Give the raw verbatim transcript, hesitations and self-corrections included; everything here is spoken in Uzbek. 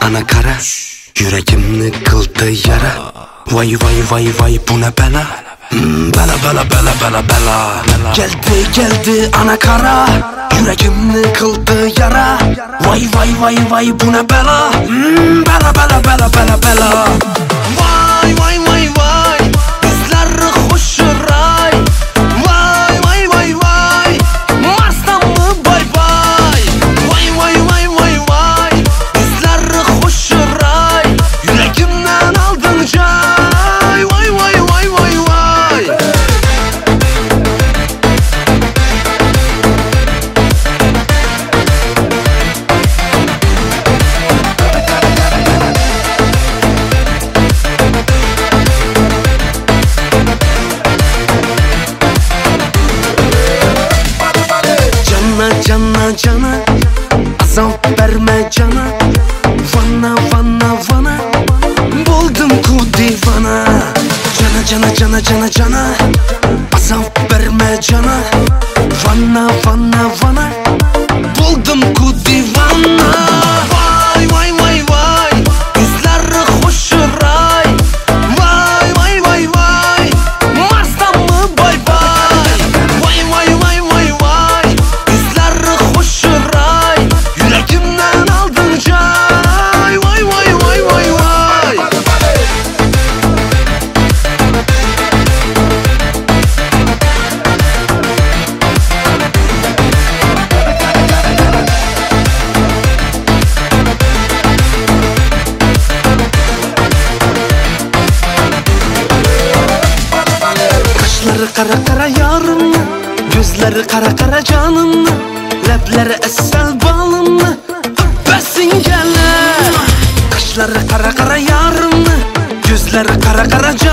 ana kara, yüreğimni kıldı yara. Vay vay vay vay bu ne bela. Hmm, bela bela bela bela bela. Geldi geldi ana kara, yüreğimni kıldı yara. Vay vay vay vay bu ne bela. Hmm, bela bela bela bela bela. Vay vay vay vay, bizler hoş ray. Vay vay vay vay, Mars'tan mı bay bay. Vay vay vay vay vay, bizler hoş ray. Yüreğimden aldın cay. Vay vay vay vay vay. Cana cana, azap verme cana. Vana vana vana, buldum ku divana. Cana cana cana cana cana, azap verme cana. Vana vana vana, buldum ku divana. Vay vay vay vay, bizler hoş ray. Vay vay vay vay, Mars'tan mı bay bay. Vay vay vay vay vay, hoş ray. Yüreğimden aldın cay. Vay vay vay vay vay. Kaşları kara kara yarın, gözleri kara kara canım. Lepleri esel balımlı, öpmesin gelir. Kaşları kara kara yarımlı, gözleri kara kara canımlı.